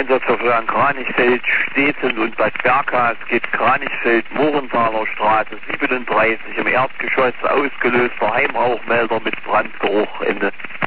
Einsatzverfahren Kranichfeld, Stetten und Bad Berka. Es geht Kranichfeld, Morenthaler Straße 37 im Erdgeschoss, ausgelöster Heimrauchmelder mit Brandgeruch, Ende.